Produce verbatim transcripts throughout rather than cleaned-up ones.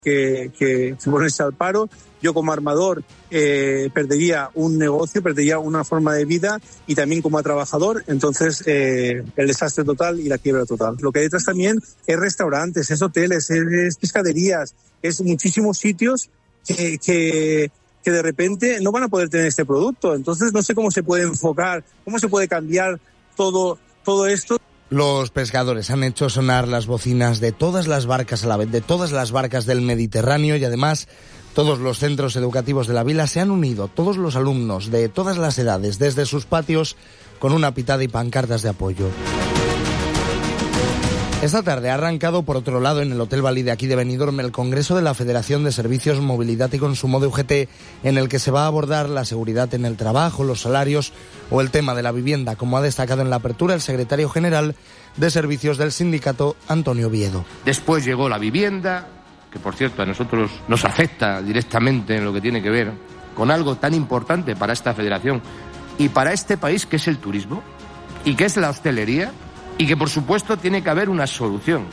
que, que ponerse al paro. Yo como armador eh, perdería un negocio, perdería una forma de vida y también como trabajador, entonces eh, el desastre total y la quiebra total. Lo que hay detrás también es restaurantes, es hoteles, es, es pescaderías, es muchísimos sitios que, que, que de repente no van a poder tener este producto. Entonces no sé cómo se puede enfocar, cómo se puede cambiar todo, todo esto. Los pescadores han hecho sonar las bocinas de todas las barcas a la vez, de todas las barcas del Mediterráneo, y además todos los centros educativos de la vila se han unido, todos los alumnos de todas las edades, desde sus patios, con una pitada y pancartas de apoyo. Esta tarde ha arrancado, por otro lado, en el Hotel Valí de aquí de Benidorm, el Congreso de la Federación de Servicios, Movilidad y Consumo de U G T, en el que se va a abordar la seguridad en el trabajo, los salarios o el tema de la vivienda, como ha destacado en la apertura el secretario general de Servicios del sindicato, Antonio Oviedo. Después llegó la vivienda, que por cierto a nosotros nos afecta directamente en lo que tiene que ver con algo tan importante para esta federación y para este país, que es el turismo y que es la hostelería, y que por supuesto tiene que haber una solución.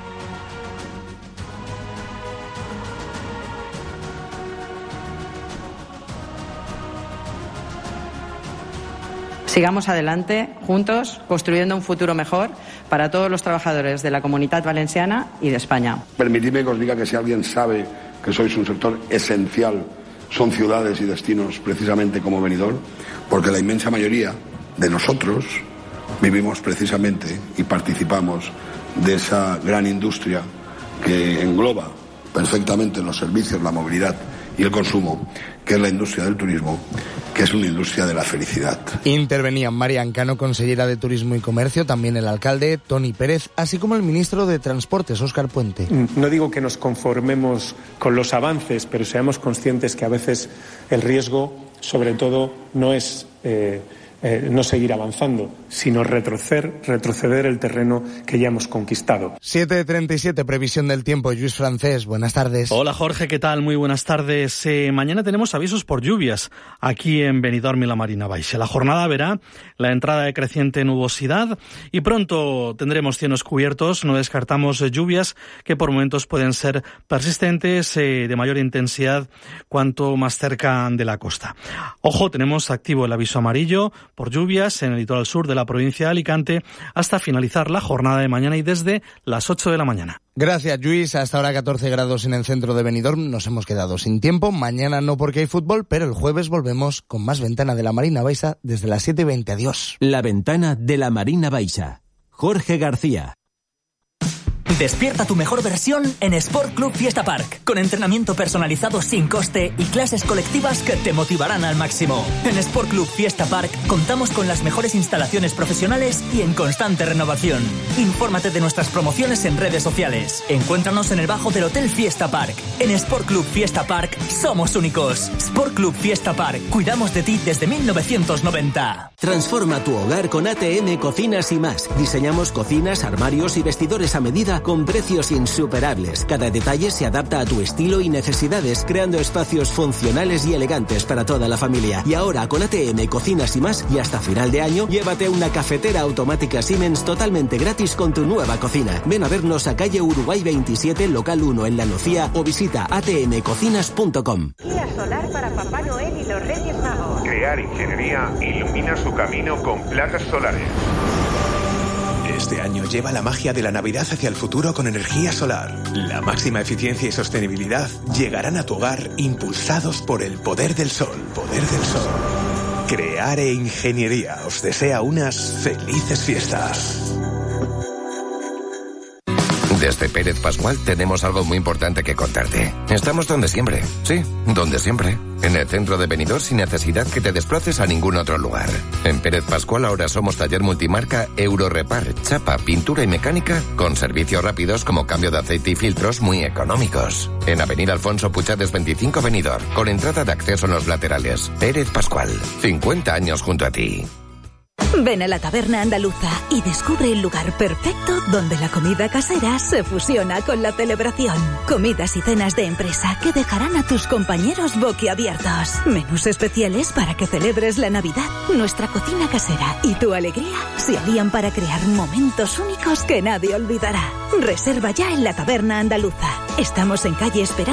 Sigamos adelante, juntos, construyendo un futuro mejor para todos los trabajadores de la Comunitat Valenciana y de España. Permitidme que os diga que si alguien sabe que sois un sector esencial, son ciudades y destinos precisamente como Benidorm, porque la inmensa mayoría de nosotros vivimos precisamente y participamos de esa gran industria que engloba perfectamente los servicios, la movilidad y el consumo, que es la industria del turismo, que es una industria de la felicidad. Intervenían María Ancano, consellera de Turismo y Comercio, también el alcalde Toni Pérez, así como el ministro de Transportes, Óscar Puente. No digo que nos conformemos con los avances, pero seamos conscientes que a veces el riesgo, sobre todo, no es eh, eh, no seguir avanzando, sino retroceder, retroceder el terreno que ya hemos conquistado. siete treinta y siete, previsión del tiempo. Luis Francés, buenas tardes. Hola Jorge, ¿qué tal? Muy buenas tardes. Eh, mañana tenemos avisos por lluvias aquí en Benidorm y la Marina Baixa. La jornada verá la entrada de creciente nubosidad y pronto tendremos cielos cubiertos. No descartamos eh, lluvias que por momentos pueden ser persistentes, eh, de mayor intensidad cuanto más cerca de la costa. Ojo, tenemos activo el aviso amarillo por lluvias en el litoral sur de la provincia de Alicante hasta finalizar la jornada de mañana y desde las ocho de la mañana. Gracias, Luis. Hasta ahora catorce grados en el centro de Benidorm. Nos hemos quedado sin tiempo. Mañana no porque hay fútbol, pero el jueves volvemos con más Ventana de la Marina Baixa desde las siete y veinte. Adiós. La Ventana de la Marina Baixa. Jorge García. Despierta tu mejor versión en Sport Club Fiesta Park, con entrenamiento personalizado sin coste y clases colectivas que te motivarán al máximo. En Sport Club Fiesta Park contamos con las mejores instalaciones profesionales y en constante renovación. Infórmate de nuestras promociones en redes sociales. Encuéntranos en el bajo del Hotel Fiesta Park. En Sport Club Fiesta Park somos únicos. Sport Club Fiesta Park, cuidamos de ti desde mil novecientos noventa. Transforma tu hogar con A T M Cocinas y más. Diseñamos cocinas, armarios y vestidores a medida con precios insuperables. Cada detalle se adapta a tu estilo y necesidades, creando espacios funcionales y elegantes para toda la familia. Y ahora con A T M Cocinas y más, y hasta final de año, llévate una cafetera automática Siemens totalmente gratis con tu nueva cocina. Ven a vernos a calle Uruguay veintisiete, local uno en La Nucía, o visita a t m cocinas punto com. Guía solar para Papá Noel y los Reyes Magos. Crear ingeniería ilumina su camino con placas solares. Este año lleva la magia de la Navidad hacia el futuro con energía solar. La máxima eficiencia y sostenibilidad llegarán a tu hogar impulsados por el poder del sol. Poder del sol. Creare Ingeniería os desea unas felices fiestas. Desde Pérez Pascual tenemos algo muy importante que contarte. Estamos donde siempre, sí, donde siempre. En el centro de Benidorm sin necesidad que te desplaces a ningún otro lugar. En Pérez Pascual ahora somos taller multimarca Eurorepar, chapa, pintura y mecánica con servicios rápidos como cambio de aceite y filtros muy económicos. En Avenida Alfonso Puchades veinticinco Benidorm, con entrada de acceso en los laterales. Pérez Pascual, cincuenta años junto a ti. Ven a la Taberna Andaluza y descubre el lugar perfecto donde la comida casera se fusiona con la celebración. Comidas y cenas de empresa que dejarán a tus compañeros boquiabiertos. Menús especiales para que celebres la Navidad. Nuestra cocina casera y tu alegría se alían para crear momentos únicos que nadie olvidará. Reserva ya en la Taberna Andaluza. Estamos en calle Esperanza